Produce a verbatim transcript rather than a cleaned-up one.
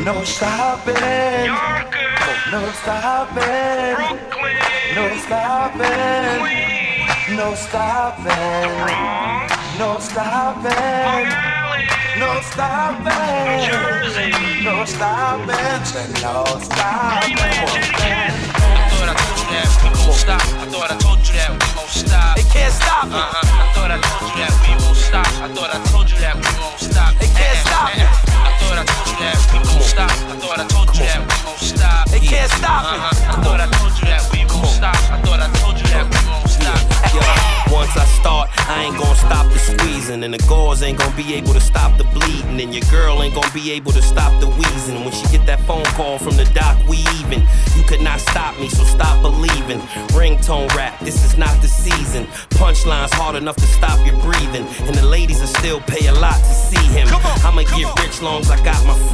No stopping. Yonkers. No stopping. Brooklyn. No stopping. Queens. No stopping. Bronx. No Long stopping. Island. No stopping. New Jersey. No stopping. Say no stopping. Greenland, Connecticut. I thought I told you that we won't stop. I thought I told you that we won't stop. They can't stop me. Uh-huh. I thought I told you that we won't stop. I thought I told you that we won't stop. They can't stop me. I thought I told you that we won't stop. I thought I told you that we won't stop. They can't stop me. Uh-huh. I thought I told you that we won't stop. I thought I told you that we won't stop. Yo, once I start, I ain't gon' stop the squeezing, and the gauze ain't gon' be able to stop the bleeding, and your girl ain't gon' be able to stop the wheezing. When she get that phone call from the doc, we even. You could not stop me, so stop believing. Ringtone rap, this is not the season. Punchlines hard enough to stop your breathing, and the ladies will still pay a lot to see him. I'ma get rich long as I got my